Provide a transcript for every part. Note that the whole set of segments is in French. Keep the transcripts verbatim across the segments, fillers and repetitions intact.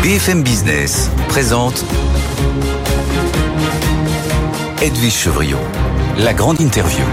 B F M Business présente Edwige Chevrillon, la grande interview.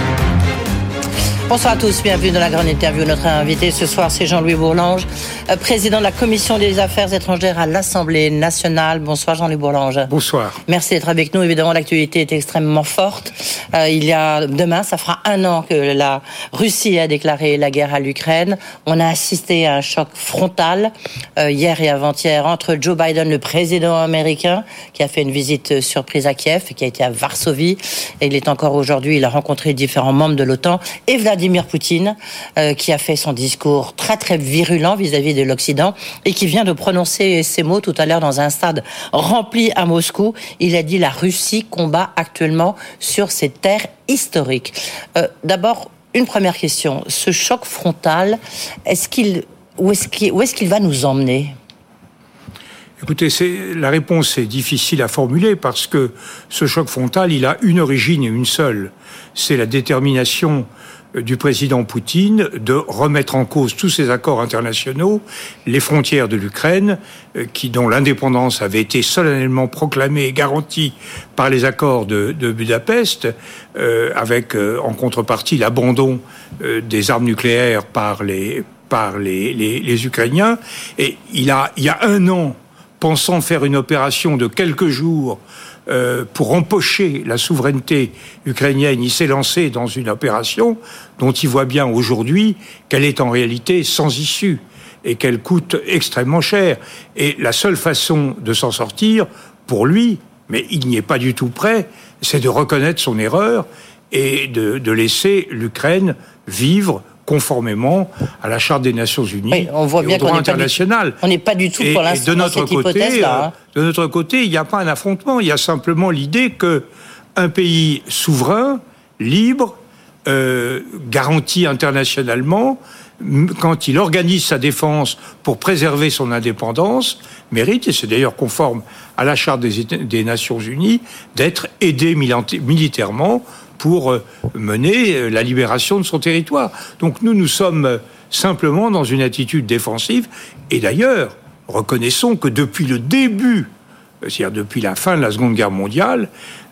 Bonsoir à tous, bienvenue dans la grande interview. Notre invité ce soir, c'est Jean-Louis Bourlange, président de la Commission des Affaires étrangères à l'Assemblée nationale. Bonsoir Jean-Louis Bourlange. Bonsoir. Merci d'être avec nous. Évidemment, l'actualité est extrêmement forte. Euh, il y a demain, ça fera un an que la Russie a déclaré la guerre à l'Ukraine. On a assisté à un choc frontal euh, hier et avant-hier entre Joe Biden, le président américain, qui a fait une visite surprise à Kiev et qui a été à Varsovie. Et il est encore aujourd'hui, il a rencontré différents membres de l'OTAN et Vladimir Poutine, euh, qui a fait son discours très très virulent vis-à-vis de l'Occident et qui vient de prononcer ces mots tout à l'heure dans un stade rempli à Moscou. Il a dit: la Russie combat actuellement sur ses terres historiques. Euh, d'abord, une première question. Ce choc frontal, est-ce qu'il, où est-ce qu'il, où est-ce qu'il va nous emmener ? Écoutez, c'est, la réponse est difficile à formuler parce que ce choc frontal, il a une origine et une seule. C'est la détermination du président Poutine de remettre en cause tous ces accords internationaux, les frontières de l'Ukraine, qui, dont l'indépendance avait été solennellement proclamée et garantie par les accords de, de Budapest, euh, avec euh, en contrepartie l'abandon euh, des armes nucléaires par les par les, les, les Ukrainiens. Et il a il y a un an, pensant faire une opération de quelques jours Euh, pour empocher la souveraineté ukrainienne, il s'est lancé dans une opération dont il voit bien aujourd'hui qu'elle est en réalité sans issue et qu'elle coûte extrêmement cher. Et la seule façon de s'en sortir, pour lui, mais il n'y est pas du tout prêt, c'est de reconnaître son erreur et de, de laisser l'Ukraine vivre conformément à la Charte des Nations Unies, oui, on voit bien et au droit international. Du, on n'est pas du tout pour l'instant de notre dans cette côté, hypothèse-là. Hein. De notre côté, il n'y a pas un affrontement, il y a simplement l'idée qu'un pays souverain, libre, euh, garanti internationalement, quand il organise sa défense pour préserver son indépendance, mérite, et c'est d'ailleurs conforme à la Charte des, des Nations Unies, d'être aidé militairement pour mener la libération de son territoire. Donc nous, nous sommes simplement dans une attitude défensive. Et d'ailleurs, reconnaissons que depuis le début, c'est-à-dire depuis la fin de la Seconde Guerre mondiale,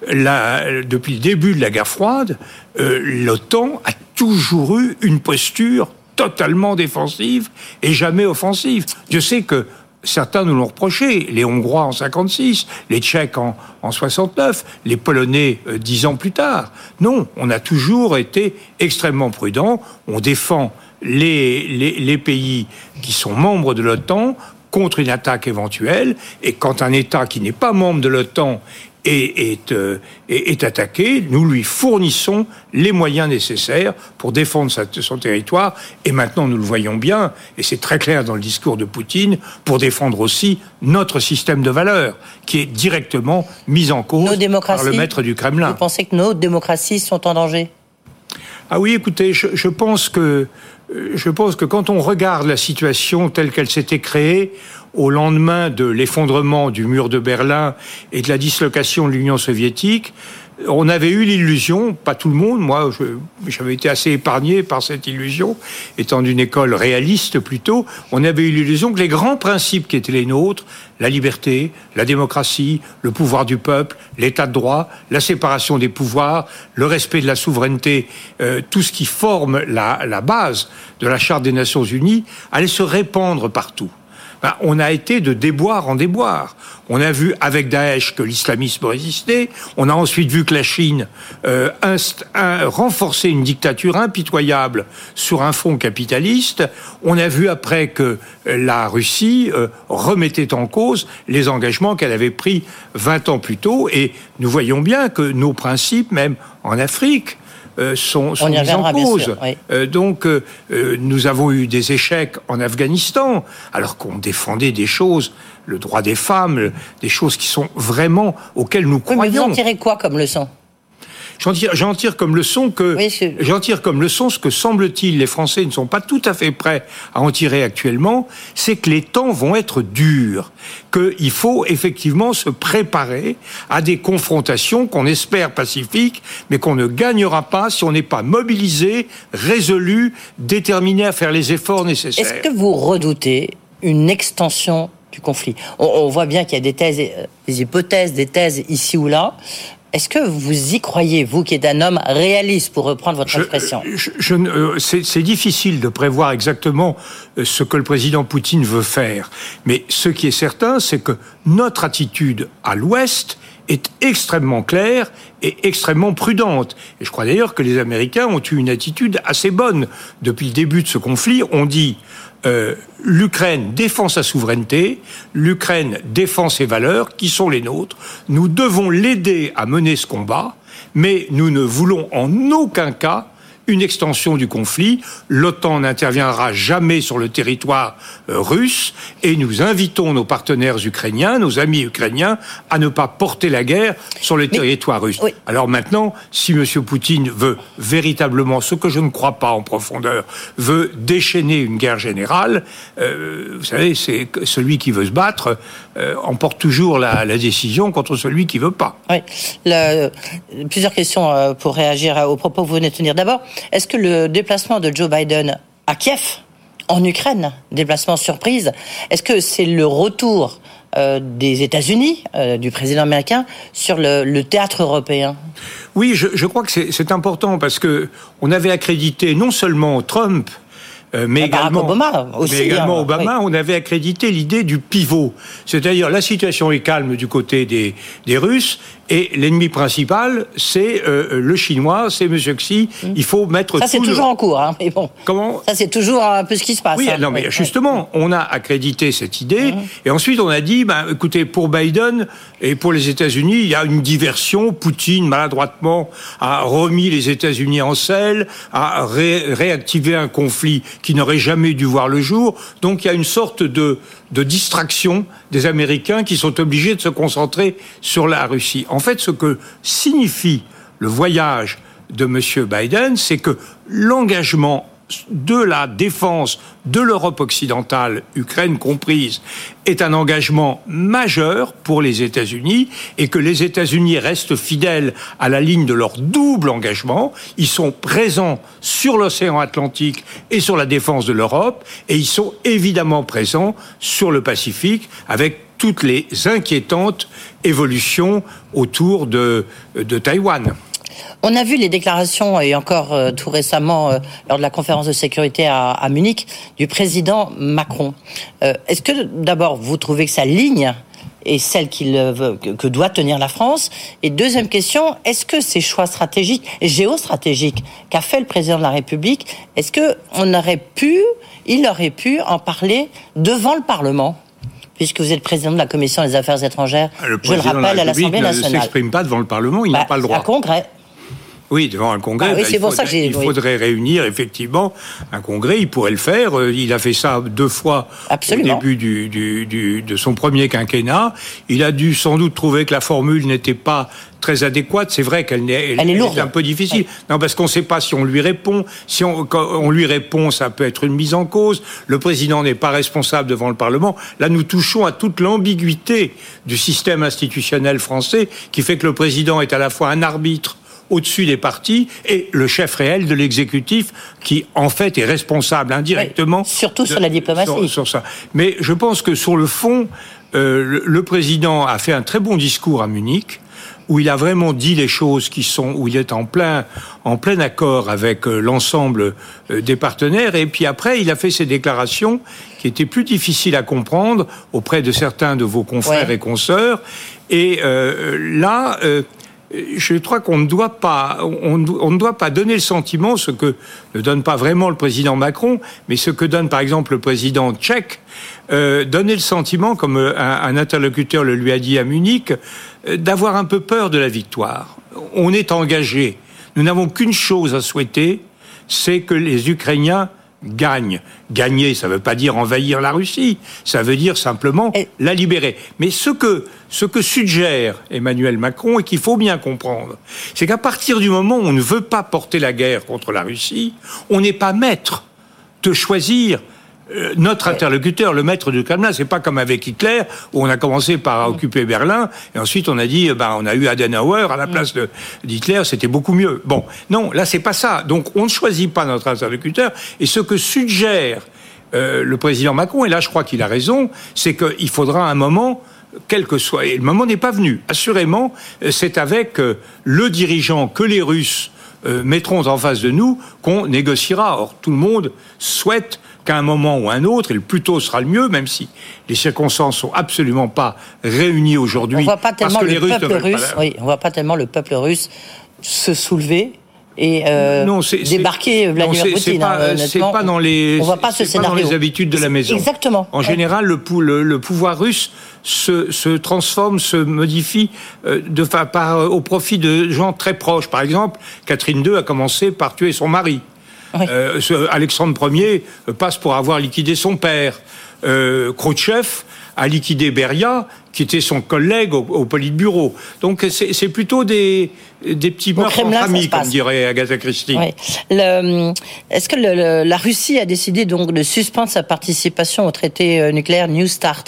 la, depuis le début de la guerre froide, euh, l'OTAN a toujours eu une posture totalement défensive et jamais offensive. Je sais que certains nous l'ont reproché, les Hongrois en cinquante-six, les Tchèques en, en soixante-neuf, les Polonais euh, dix ans plus tard. Non, on a toujours été extrêmement prudents. On défend les, les, les pays qui sont membres de l'OTAN contre une attaque éventuelle. Et quand un État qui n'est pas membre de l'OTAN est, est, euh, est, est attaqué, nous lui fournissons les moyens nécessaires pour défendre sa, son territoire. Et maintenant, nous le voyons bien, et c'est très clair dans le discours de Poutine, pour défendre aussi notre système de valeurs, qui est directement mis en cause par le maître du Kremlin. Vous pensez que nos démocraties sont en danger ? Ah oui, écoutez, je, je pense que je pense que quand on regarde la situation telle qu'elle s'était créée au lendemain de l'effondrement du mur de Berlin et de la dislocation de l'Union soviétique, on avait eu l'illusion, pas tout le monde, moi je, j'avais été assez épargné par cette illusion, étant d'une école réaliste plutôt, on avait eu l'illusion que les grands principes qui étaient les nôtres, la liberté, la démocratie, le pouvoir du peuple, l'état de droit, la séparation des pouvoirs, le respect de la souveraineté, euh, tout ce qui forme la, la base de la Charte des Nations Unies, allait se répandre partout. Ben, on a été de déboire en déboire. On a vu avec Daesh que l'islamisme résistait. On a ensuite vu que la Chine euh, inst- un, renforçait une dictature impitoyable sur un front capitaliste. On a vu après que la Russie euh, remettait en cause les engagements qu'elle avait pris vingt ans plus tôt. Et nous voyons bien que nos principes, même en Afrique, Euh, sont, sont mis en cause. Sûr, oui. euh, donc, euh, euh, nous avons eu des échecs en Afghanistan, alors qu'on défendait des choses, le droit des femmes, des choses qui sont vraiment auxquelles nous croyons. Oui, mais vous en tirez quoi comme leçon ? J'en tire, j'en tire comme leçon que, oui, je... j'en tire comme leçon ce que semble-t-il les Français ne sont pas tout à fait prêts à en tirer actuellement, c'est que les temps vont être durs, qu'il faut effectivement se préparer à des confrontations qu'on espère pacifiques, mais qu'on ne gagnera pas si on n'est pas mobilisé, résolu, déterminé à faire les efforts nécessaires. Est-ce que vous redoutez une extension du conflit. On, on voit bien qu'il y a des thèses, des hypothèses, des thèses ici ou là. Est-ce que vous y croyez, vous qui êtes un homme réaliste, pour reprendre votre je, expression? je, je, euh, c'est, c'est difficile de prévoir exactement ce que le président Poutine veut faire. Mais ce qui est certain, c'est que notre attitude à l'Ouest est extrêmement claire et extrêmement prudente. Et je crois d'ailleurs que les Américains ont eu une attitude assez bonne. Depuis le début de ce conflit, on dit euh, l'Ukraine défend sa souveraineté, l'Ukraine défend ses valeurs, qui sont les nôtres. Nous devons l'aider à mener ce combat, mais nous ne voulons en aucun cas une extension du conflit. L'OTAN n'interviendra jamais sur le territoire euh, russe et nous invitons nos partenaires ukrainiens, nos amis ukrainiens, à ne pas porter la guerre sur le Mais, territoire russe. Oui. Alors maintenant, si M. Poutine veut véritablement, ce que je ne crois pas en profondeur, veut déchaîner une guerre générale, euh, vous savez, c'est celui qui veut se battre euh, emporte toujours la, la décision contre celui qui veut pas. Oui. Le, plusieurs questions pour réagir aux propos que vous venez de tenir. D'abord, est-ce que le déplacement de Joe Biden à Kiev, en Ukraine, déplacement surprise, est-ce que c'est le retour euh, des États-Unis, euh, du président américain, sur le, le théâtre européen? Oui, je, je crois que c'est, c'est important parce que on avait accrédité non seulement Trump, Euh, mais, également, Obama aussi, mais également hein, Obama, oui. On avait accrédité l'idée du pivot. C'est-à-dire, la situation est calme du côté des, des Russes, et l'ennemi principal, c'est euh, le Chinois, c'est M. Xi. Mmh. Il faut mettre ça, tout... c'est le... toujours en cours, hein, mais bon. Comment ? Ça, c'est toujours un peu ce qui se passe. Oui, hein. non, mais oui, justement, oui. on a accrédité cette idée, mmh. et ensuite on a dit, ben, écoutez, pour Biden et pour les États-Unis, il y a une diversion. Poutine, maladroitement, a remis les États-Unis en selle, a ré- réactivé un conflit qui n'aurait jamais dû voir le jour. Donc il y a une sorte de, de distraction des Américains qui sont obligés de se concentrer sur la Russie. En fait, ce que signifie le voyage de M. Biden, c'est que l'engagement de la défense de l'Europe occidentale, Ukraine comprise, est un engagement majeur pour les États-Unis et que les États-Unis restent fidèles à la ligne de leur double engagement. Ils sont présents sur l'océan Atlantique et sur la défense de l'Europe et ils sont évidemment présents sur le Pacifique avec toutes les inquiétantes évolutions autour de, de Taïwan. On a vu les déclarations, et encore euh, tout récemment, euh, lors de la conférence de sécurité à, à Munich, du président Macron. Euh, est-ce que, d'abord, vous trouvez que sa ligne est celle qu'il veut, que, que doit tenir la France? Et deuxième question, est-ce que ces choix stratégiques et géostratégiques qu'a fait le président de la République, est-ce qu'on aurait pu, il aurait pu en parler devant le Parlement ? Puisque vous êtes président de la Commission des Affaires étrangères, le je le rappelle, à l'Assemblée nationale. Il ne s'exprime pas devant le Parlement, il bah, n'a pas le droit. Un congrès. Oui, devant un congrès. Ah, oui, bah, c'est il, pour faudrait, ça que j'ai, il oui. faudrait réunir effectivement un congrès. Il pourrait le faire. Il a fait ça deux fois Absolument. Au début du, du, du, de son premier quinquennat. Il a dû sans doute trouver que la formule n'était pas très adéquate. C'est vrai qu'elle est, elle, elle est, lourde. est un peu difficile. Oui. Non, parce qu'on ne sait pas si on lui répond. Si on, quand on lui répond, ça peut être une mise en cause. Le président n'est pas responsable devant le Parlement. Là, nous touchons à toute l'ambiguïté du système institutionnel français qui fait que le président est à la fois un arbitre au-dessus des partis et le chef réel de l'exécutif qui, en fait, est responsable indirectement... Oui, surtout de, sur la diplomatie. Sur, sur ça. Mais je pense que, sur le fond, euh, le, le président a fait un très bon discours à Munich, où il a vraiment dit les choses qui sont... où il est en plein, en plein accord avec euh, l'ensemble euh, des partenaires. Et puis après, il a fait ses déclarations qui étaient plus difficiles à comprendre auprès de certains de vos confrères ouais. et consoeurs. Et euh, là... Euh, je crois qu'on ne doit pas, on, on ne doit pas donner le sentiment, ce que ne donne pas vraiment le président Macron, mais ce que donne par exemple le président tchèque, euh, donner le sentiment, comme un, un interlocuteur le lui a dit à Munich, euh, d'avoir un peu peur de la victoire. On est engagé. Nous n'avons qu'une chose à souhaiter, c'est que les Ukrainiens gagne. Gagner, ça ne veut pas dire envahir la Russie, ça veut dire simplement et... la libérer. Mais ce que, ce que suggère Emmanuel Macron, et qu'il faut bien comprendre, c'est qu'à partir du moment où on ne veut pas porter la guerre contre la Russie, on n'est pas maître de choisir euh, notre interlocuteur, le maître du Kremlin. C'est pas comme avec Hitler, où on a commencé par occuper Berlin, et ensuite on a dit, bah, on a eu Adenauer à la place de, d'Hitler, c'était beaucoup mieux. Bon, non, là c'est pas ça. Donc on ne choisit pas notre interlocuteur, et ce que suggère euh, le président Macron, et là je crois qu'il a raison, c'est qu'il faudra un moment, quel que soit, et le moment n'est pas venu. Assurément, c'est avec euh, le dirigeant que les Russes euh, mettront en face de nous qu'on négociera. Or, tout le monde souhaite qu'à un moment ou un autre, et le plus tôt sera le mieux, même si les circonstances sont absolument pas réunies aujourd'hui. On voit pas tellement parce que le les Russes peuple russe, pas... oui, on voit pas tellement le peuple russe se soulever et euh, non, c'est, débarquer c'est, Vladimir non, c'est, Poutine. C'est pas, hein, c'est pas dans les, on voit pas ce scénario. Pas dans les habitudes de la maison. Exactement. En ouais. général, le, le, le pouvoir russe se, se transforme, se modifie euh, de, par, au profit de gens très proches. Par exemple, Catherine deux a commencé par tuer son mari. Oui. Euh, ce, Alexandre Ier passe pour avoir liquidé son père. Euh, Khrouchtchev a liquidé Beria, qui était son collègue au, au Politburo. Donc c'est, c'est plutôt des, des petits meurtres en famille, comme dirait Agatha Christie. Oui. Le, est-ce que le, le, la Russie a décidé donc de suspendre sa participation au traité nucléaire New Start?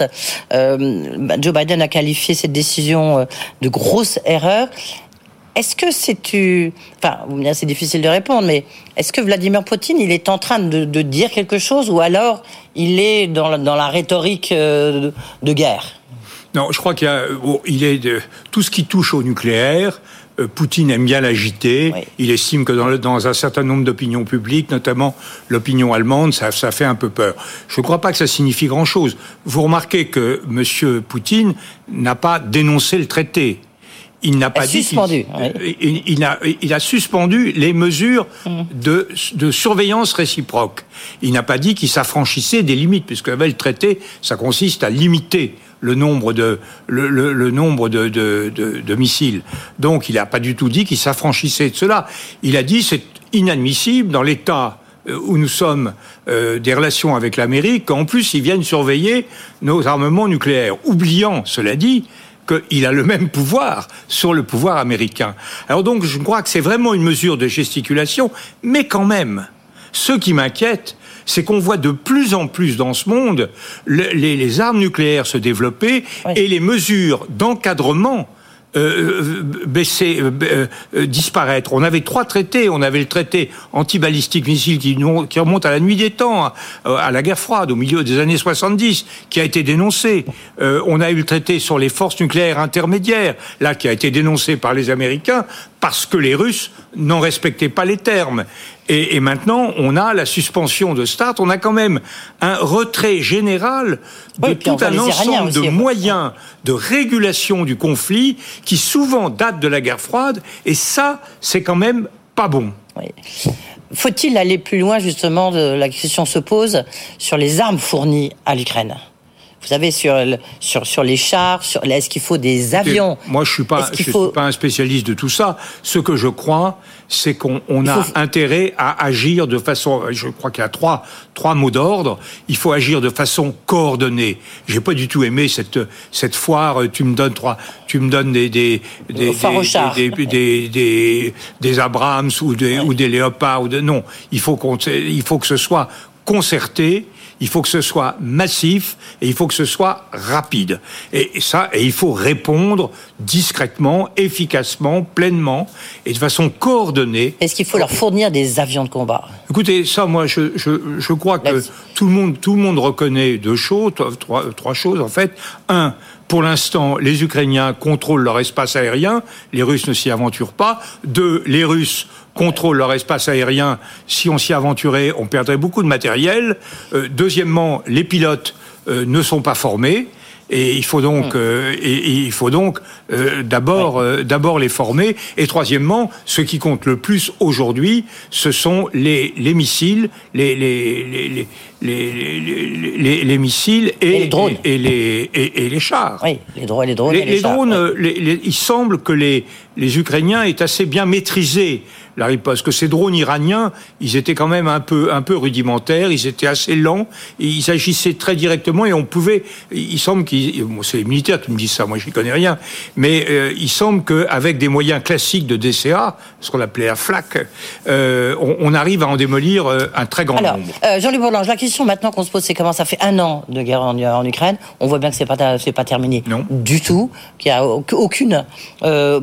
euh, Joe Biden a qualifié cette décision de grosse erreur. Est-ce que c'est tu, enfin, c'est difficile de répondre, mais est-ce que Vladimir Poutine, il est en train de, de dire quelque chose, ou alors il est dans la, dans la rhétorique de, de guerre? Non, je crois qu'il y a, bon, il est de tout ce qui touche au nucléaire. Euh, Poutine aime bien l'agiter. Oui. Il estime que dans, le, dans un certain nombre d'opinions publiques, notamment l'opinion allemande, ça, ça fait un peu peur. Je ne crois pas que ça signifie grand-chose. Vous remarquez que M. Poutine n'a pas dénoncé le traité. Il n'a pas dit suspendu. Il, il, il, a, il a suspendu les mesures mmh. de, de surveillance réciproque. Il n'a pas dit qu'il s'affranchissait des limites, puisque le traité, ça consiste à limiter le nombre de, le, le, le nombre de, de, de, de missiles. Donc, il n'a pas du tout dit qu'il s'affranchissait de cela. Il a dit c'est inadmissible dans l'état où nous sommes euh, des relations avec l'Amérique, qu'en plus ils viennent surveiller nos armements nucléaires, oubliant, cela dit, qu'il a le même pouvoir sur le pouvoir américain. Alors donc, je crois que c'est vraiment une mesure de gesticulation, mais quand même, ce qui m'inquiète, c'est qu'on voit de plus en plus dans ce monde le, les, les armes nucléaires se développer oui. et les mesures d'encadrement Euh, baisser, euh, euh, disparaître. On avait trois traités. On avait le traité anti-balistique missile qui, qui remonte à la nuit des temps, à, à la guerre froide, au milieu des années soixante-dix, qui a été dénoncé. Euh, on a eu le traité sur les forces nucléaires intermédiaires, là, qui a été dénoncé par les Américains, parce que les Russes n'en respectaient pas les termes. Et, et maintenant, on a la suspension de START, on a quand même un retrait général de oui, tout un ensemble aussi, de moyens de régulation du conflit qui souvent datent de la guerre froide, et ça, c'est quand même pas bon. Oui. Faut-il aller plus loin, justement, de, la question se pose sur les armes fournies à l'Ukraine ? Vous savez, sur, sur, sur les chars, sur, est-ce qu'il faut des avions ? Moi, je ne suis, pas, je faut... suis pas un spécialiste de tout ça. Ce que je crois, c'est qu'on on a faut... intérêt à agir de façon... Je crois qu'il y a trois, trois mots d'ordre. Il faut agir de façon coordonnée. J'ai pas du tout aimé cette, cette foire. Tu me donnes, trois, tu me donnes des, des, des, des, des, des, des, des Abrams ou des, ouais. ou des Léopards. Ou de, non, il faut, qu'on, il faut que ce soit concerté. Il faut que ce soit massif et il faut que ce soit rapide. Et ça, et il faut répondre discrètement, efficacement, pleinement et de façon coordonnée. Est-ce qu'il faut leur fournir des avions de combat ? Écoutez, ça, moi, je, je, je crois que tout le monde, tout le monde reconnaît deux choses, trois, trois choses en fait. Un, pour l'instant, les Ukrainiens contrôlent leur espace aérien, les Russes ne s'y aventurent pas. Deux, les Russes contrôlent leur espace aérien. Si on s'y aventurait, on perdrait beaucoup de matériel. Euh, deuxièmement, les pilotes euh, ne sont pas formés. Et il faut donc, euh, et, et il faut donc euh, d'abord, euh, d'abord les former. Et troisièmement, ce qui compte le plus aujourd'hui, ce sont les, les missiles, les, les, les, les, les, les, les, les missiles et, et les drones et, et les et, et les chars. Oui, les drones, les drones. Les, et les, les chars, drones, oui. les, les, il semble que les les Ukrainiens aient assez bien maîtrisé la riposte. Que ces drones iraniens, ils étaient quand même un peu un peu rudimentaires, ils étaient assez lents, et ils agissaient très directement et on pouvait. Il semble qu'ils, bon, c'est les militaires qui me disent ça, moi j'y connais rien, mais euh, il semble qu'avec des moyens classiques de D C A, ce qu'on appelait la FLAC, euh, on, on arrive à en démolir euh, un très grand Alors, nombre. Euh, Jean-Luc Bourlange, la question maintenant qu'on se pose, c'est comment ça fait un an de guerre en, en Ukraine. On voit bien que c'est pas c'est pas terminé non. du tout, qu'il y a aucune. Euh, pour l'instant, il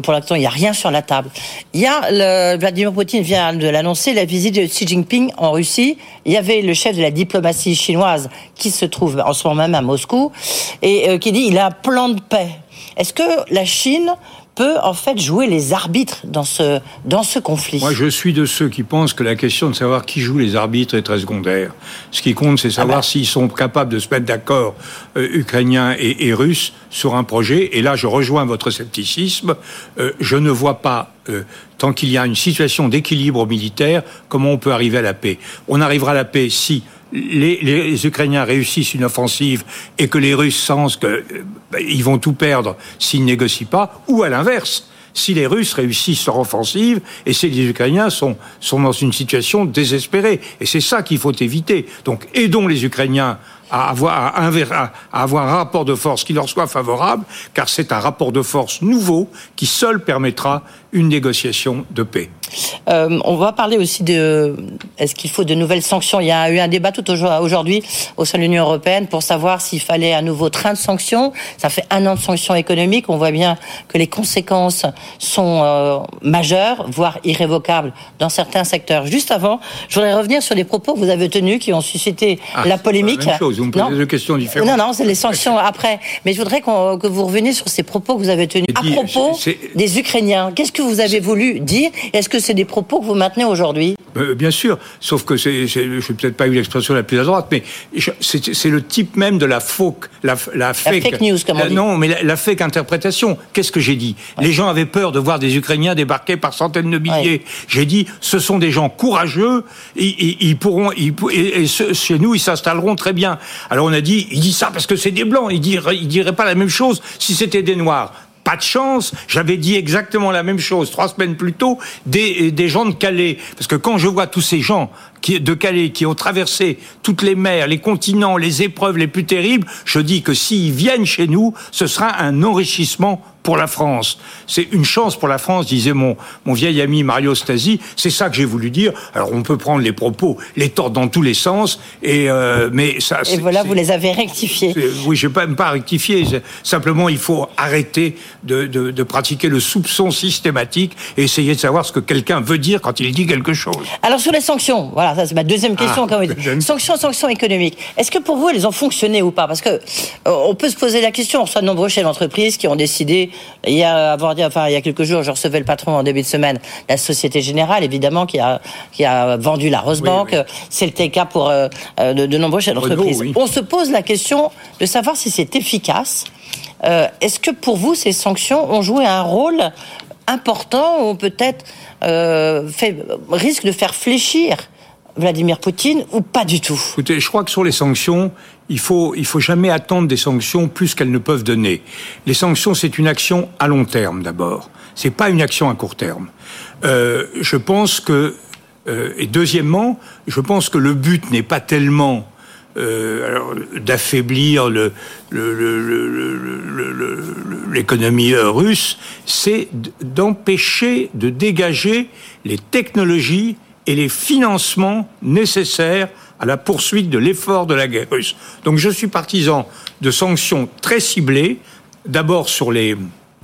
il n'y a rien sur la table. Il y a, le, Vladimir Poutine vient de l'annoncer, la visite de Xi Jinping en Russie. Il y avait le chef de la diplomatie chinoise qui se trouve en ce moment même à Moscou et euh, qui dit il a un plan de paix. Est-ce que la Chine peut en fait jouer les arbitres dans ce, dans ce conflit? Moi, je suis de ceux qui pensent que la question de savoir qui joue les arbitres est très secondaire. Ce qui compte, c'est savoir ah ben. s'ils sont capables de se mettre d'accord, euh, Ukrainiens et, et Russes, sur un projet. Et là, je rejoins votre scepticisme. Euh, je ne vois pas, euh, tant qu'il y a une situation d'équilibre militaire, comment on peut arriver à la paix. On arrivera à la paix si Les, les Ukrainiens réussissent une offensive et que les Russes sentent qu'ils vont tout perdre s'ils ne négocient pas, ou à l'inverse, si les Russes réussissent leur offensive et si les Ukrainiens sont, sont dans une situation désespérée. Et c'est ça qu'il faut éviter. Donc aidons les Ukrainiens à avoir, à, à avoir un rapport de force qui leur soit favorable, car c'est un rapport de force nouveau qui seul permettra une négociation de paix. Euh, on va parler aussi de... Est-ce qu'il faut de nouvelles sanctions? Il y a eu un débat tout aujourd'hui au sein de l'Union européenne pour savoir s'il fallait un nouveau train de sanctions. Ça fait un an de sanctions économiques. On voit bien que les conséquences sont euh, majeures, voire irrévocables dans certains secteurs. Juste avant, je voudrais revenir sur les propos que vous avez tenus qui ont suscité ah, la polémique. C'est la même chose. Vous me posez deux questions différentes. Non, non, c'est les sanctions après. Mais je voudrais qu'on, que vous reveniez sur ces propos que vous avez tenus à propos c'est, c'est... des Ukrainiens. Qu'est-ce que vous avez voulu dire? Est-ce que c'est des propos que vous maintenez aujourd'hui? euh, Bien sûr, sauf que c'est, c'est, je n'ai peut-être pas eu l'expression la plus à droite, mais c'est, c'est le type même de la fake, la, la fake, la fake news, comme on dit. Non, mais la, la fake interprétation. Qu'est-ce que j'ai dit? Ouais. Les gens avaient peur de voir des Ukrainiens débarquer par centaines de milliers. Ouais. J'ai dit, ce sont des gens courageux, ils, ils, ils pourront, ils, et, et ce, chez nous, ils s'installeront très bien. Alors on a dit, il dit ça parce que c'est des blancs. Il dirait, il dirait pas la même chose si c'était des noirs. Pas de chance, j'avais dit exactement la même chose trois semaines plus tôt des, des gens de Calais. Parce que quand je vois tous ces gens qui, de Calais qui ont traversé toutes les mers, les continents, les épreuves les plus terribles, je dis que s'ils viennent chez nous, ce sera un enrichissement pour la France. C'est une chance pour la France, disait mon, mon vieil ami Mario Stasi. C'est ça que j'ai voulu dire. Alors on peut prendre les propos, les tordre dans tous les sens, et euh, mais ça. Et voilà, vous les avez rectifiés. Oui, je ne vais même pas rectifier. Simplement, il faut arrêter de, de, de pratiquer le soupçon systématique et essayer de savoir ce que quelqu'un veut dire quand il dit quelque chose. Alors sur les sanctions, voilà, ça c'est ma deuxième question. Ah, quand sanctions, sanctions économiques. Est-ce que pour vous, elles ont fonctionné ou pas? Parce que euh, on peut se poser la question. On reçoit de nombreux chefs d'entreprise qui ont décidé. Il y a, avoir dit, enfin, il y a quelques jours, je recevais le patron en début de semaine, la Société Générale, évidemment, qui a, qui a vendu la Rosbank. Oui, oui. C'est le cas pour euh, de, de nombreux chefs d'entreprise. Oui. On se pose la question de savoir si c'est efficace. Euh, est-ce que pour vous, ces sanctions ont joué un rôle important ou peut-être euh, fait, risque de faire fléchir Vladimir Poutine ou pas du tout? Écoutez, je crois que sur les sanctions, il faut, il faut jamais attendre des sanctions plus qu'elles ne peuvent donner. Les sanctions, c'est une action à long terme d'abord. C'est pas une action à court terme. Euh, je pense que, euh, et deuxièmement, je pense que le but n'est pas tellement euh, alors, d'affaiblir le, le, le, le, le, le, l'économie russe, c'est d'empêcher de dégager les technologies et les financements nécessaires à la poursuite de l'effort de la guerre russe. Donc je suis partisan de sanctions très ciblées, d'abord sur les,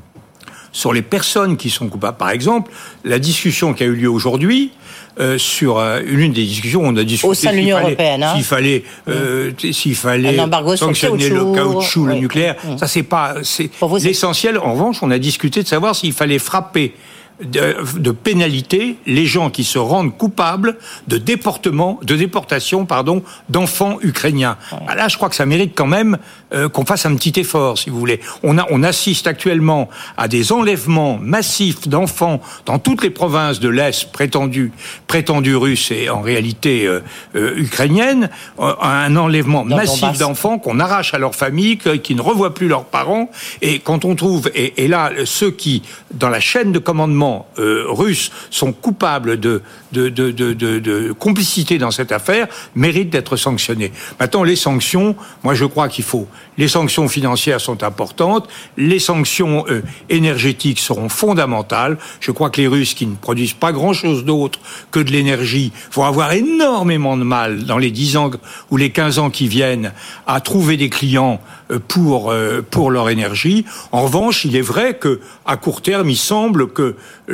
sur les personnes qui sont coupables. Par exemple, la discussion qui a eu lieu aujourd'hui, euh, sur euh, une des discussions, on a discuté au sein de l'Union s'il fallait, européenne, hein. s'il fallait, euh, mmh. s'il fallait sanctionner le caoutchouc, oui. le nucléaire. Mmh. Ça, c'est pas, c'est vous, l'essentiel. En revanche, on a discuté de savoir s'il fallait frapper De, de pénalité les gens qui se rendent coupables de déportement, de déportation, pardon, d'enfants ukrainiens. Ouais. Là, je crois que ça mérite quand même euh, qu'on fasse un petit effort, si vous voulez. On a, on assiste actuellement à des enlèvements massifs d'enfants dans toutes les provinces de l'Est prétendues, prétendues russes et en réalité euh, euh, ukrainiennes. Euh, un enlèvement dans massif d'enfants qu'on arrache à leur famille, qui ne revoient plus leurs parents. Et quand on trouve, et, et là, ceux qui, dans la chaîne de commandement gouvernements euh, russes sont coupables de, de, de, de, de, de complicité dans cette affaire, méritent d'être sanctionnés. Maintenant, les sanctions, moi je crois qu'il faut... Les sanctions financières sont importantes, les sanctions euh, énergétiques seront fondamentales. Je crois que les Russes, qui ne produisent pas grand-chose d'autre que de l'énergie, vont avoir énormément de mal dans les dix ans ou les quinze ans qui viennent à trouver des clients pour, euh, pour leur énergie. En revanche, il est vrai que à court terme, il semble que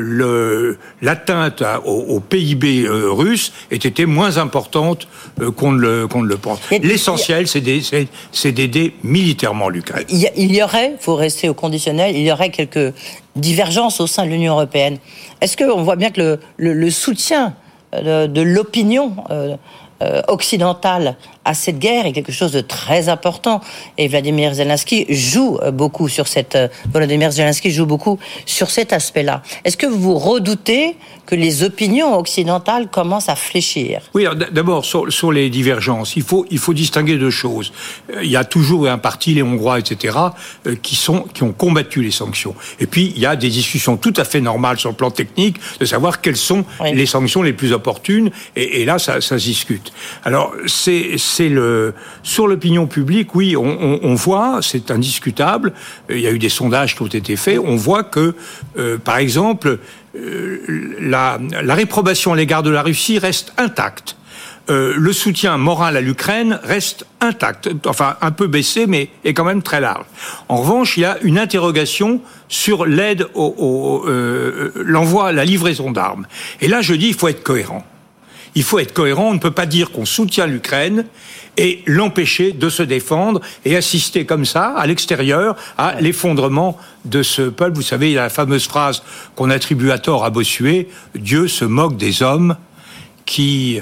le, l'atteinte au, au P I B euh, russe ait été moins importante euh, qu'on, ne le, qu'on ne le pense. L'essentiel, c'est, des, c'est, c'est d'aider militairement l'Ukraine. Il y, il y aurait, il faut rester au conditionnel, il y aurait quelques divergences au sein de l'Union européenne. Est-ce qu'on voit bien que le, le, le soutien de, de l'opinion euh, euh, occidentale à cette guerre est quelque chose de très important, et Vladimir Zelensky joue beaucoup sur cette Volodymyr Zelensky joue beaucoup sur cet aspect-là. Est-ce que vous redoutez que les opinions occidentales commencent à fléchir? Oui, alors d'abord sur, sur les divergences, il faut il faut distinguer deux choses. Il y a toujours un parti, les Hongrois, et cetera, qui sont qui ont combattu les sanctions. Et puis il y a des discussions tout à fait normales sur le plan technique de savoir quelles sont oui. les sanctions les plus opportunes. Et, et là, ça, ça se discute. Alors c'est C'est le, sur l'opinion publique, oui, on, on, on voit, c'est indiscutable, il y a eu des sondages qui ont été faits, on voit que, euh, par exemple, euh, la, la réprobation à l'égard de la Russie reste intacte. Euh, le soutien moral à l'Ukraine reste intact, enfin un peu baissé, mais est quand même très large. En revanche, il y a une interrogation sur l'aide au, au euh, l'envoi, la livraison d'armes. Et là, je dis, il faut être cohérent. Il faut être cohérent, on ne peut pas dire qu'on soutient l'Ukraine et l'empêcher de se défendre et assister comme ça, à l'extérieur, à l'effondrement de ce peuple. Vous savez, il y a la fameuse phrase qu'on attribue à tort à Bossuet, « Dieu se moque des hommes qui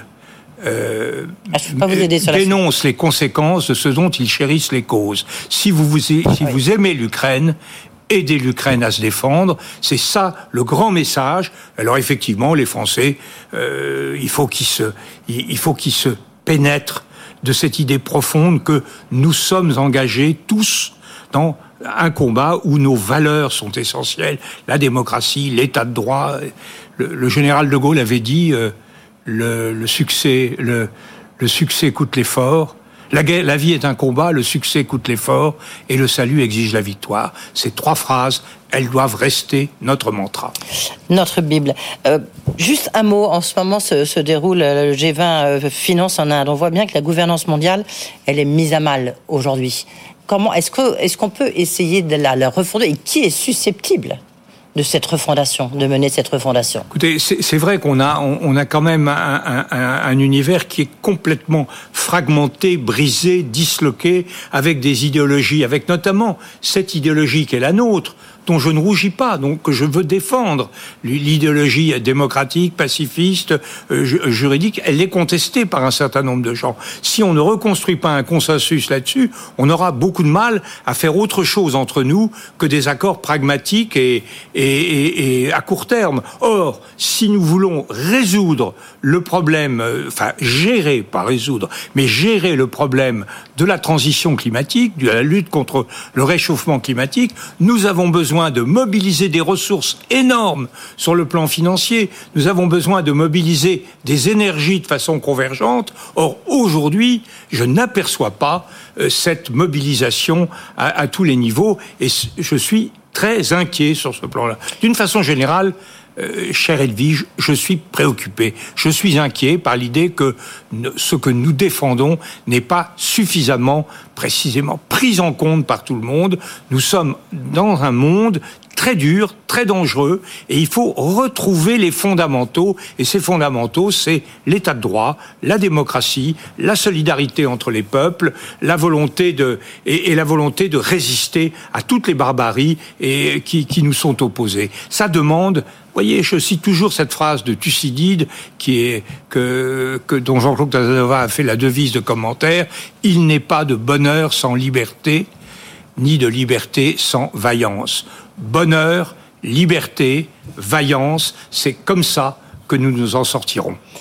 euh, ah, dénoncent les conséquences de ce dont ils chérissent les causes. » Si vous, vous, si vous aimez l'Ukraine, aider l'Ukraine à se défendre, c'est ça le grand message. Alors effectivement, les Français, euh, il faut qu'ils se, il faut qu'ils se pénètrent de cette idée profonde que nous sommes engagés tous dans un combat où nos valeurs sont essentielles, la démocratie, l'état de droit. Le, le général de Gaulle avait dit euh, le, le succès, le, le succès coûte l'effort. La, guerre, la vie est un combat, le succès coûte l'effort et le salut exige la victoire. Ces trois phrases, elles doivent rester notre mantra. Notre Bible. Euh, juste un mot, en ce moment se, se déroule le G vingt euh, Finance en Inde. On voit bien que la gouvernance mondiale, elle est mise à mal aujourd'hui. Comment est-ce que est-ce qu'on peut essayer de la, la refonder, et qui est susceptible de cette refondation, de mener cette refondation? Écoutez, c'est, c'est vrai qu'on a, on, on a quand même un, un, un, un univers qui est complètement fragmenté, brisé, disloqué, avec des idéologies, avec notamment cette idéologie qui est la nôtre, dont je ne rougis pas, donc que je veux défendre. L'idéologie démocratique, pacifiste, euh, juridique, elle est contestée par un certain nombre de gens. Si on ne reconstruit pas un consensus là-dessus, on aura beaucoup de mal à faire autre chose entre nous que des accords pragmatiques et, et, et, et à court terme. Or, si nous voulons résoudre le problème, euh, enfin gérer, pas résoudre, mais gérer le problème de la transition climatique, de la lutte contre le réchauffement climatique, nous avons besoin de mobiliser des ressources énormes sur le plan financier. Nous avons besoin de mobiliser des énergies de façon convergente. Or, aujourd'hui, je n'aperçois pas euh, cette mobilisation à, à tous les niveaux et je suis très inquiet sur ce plan-là. D'une façon générale, Euh, cher Edwige, je suis préoccupé. Je suis inquiet par l'idée que ce que nous défendons n'est pas suffisamment, précisément, pris en compte par tout le monde. Nous sommes dans un monde très dur, très dangereux, et il faut retrouver les fondamentaux. Et ces fondamentaux, c'est l'état de droit, la démocratie, la solidarité entre les peuples, la volonté de et, et la volonté de résister à toutes les barbaries et qui, qui nous sont opposées. Ça demande. Vous voyez, je cite toujours cette phrase de Thucydide qui est que, que dont Jean-Claude Casanova a fait la devise de commentaire. Il n'est pas de bonheur sans liberté, ni de liberté sans vaillance. Bonheur, liberté, vaillance, c'est comme ça que nous nous en sortirons.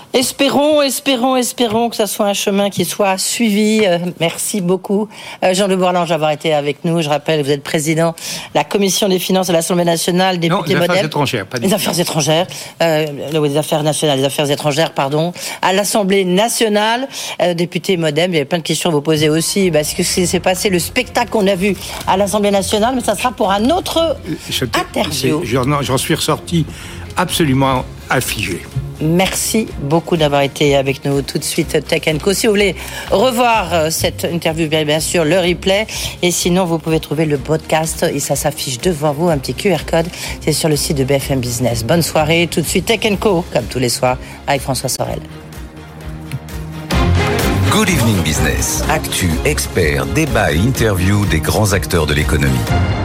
Espérons, espérons, espérons que ça soit un chemin qui soit suivi. Euh, merci beaucoup, euh, Jean de Borlange, d'avoir été avec nous. Je rappelle, vous êtes président de la Commission des finances de l'Assemblée nationale, député non, les modem. affaires étrangères, pas des les affaires étrangères, euh, les affaires nationales, les affaires étrangères, pardon, à l'Assemblée nationale, euh, député modem. Il y avait plein de questions à vous poser aussi. Parce que c'est passé le spectacle qu'on a vu à l'Assemblée nationale, mais ça sera pour un autre Je interview. J'en suis ressorti absolument affligé. Merci beaucoup d'avoir été avec nous. Tout de suite, Tech and Co. Si vous voulez revoir cette interview, bien, bien sûr, le replay. Et sinon, vous pouvez trouver le podcast et ça s'affiche devant vous, un petit Q R code. C'est sur le site de B F M Business. Bonne soirée. Tout de suite, Tech and Co, comme tous les soirs, avec François Sorel. Good Evening Business. Actu, experts, débat et interview des grands acteurs de l'économie.